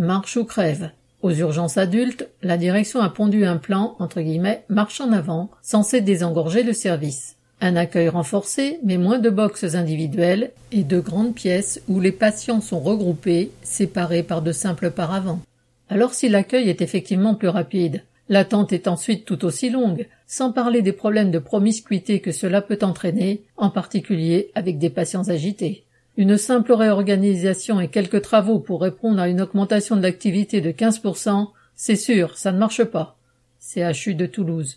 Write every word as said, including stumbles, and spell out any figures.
marche ou crève. Aux urgences adultes, la direction a pondu un plan, entre guillemets, marche en avant, censé désengorger le service. Un accueil renforcé, mais moins de boxes individuelles et de grandes pièces où les patients sont regroupés, séparés par de simples paravents. Alors si l'accueil est effectivement plus rapide, l'attente est ensuite tout aussi longue, sans parler des problèmes de promiscuité que cela peut entraîner, en particulier avec des patients agités. Une simple réorganisation et quelques travaux pour répondre à une augmentation de l'activité de quinze pour cent, c'est sûr, ça ne marche pas. C H U de Toulouse.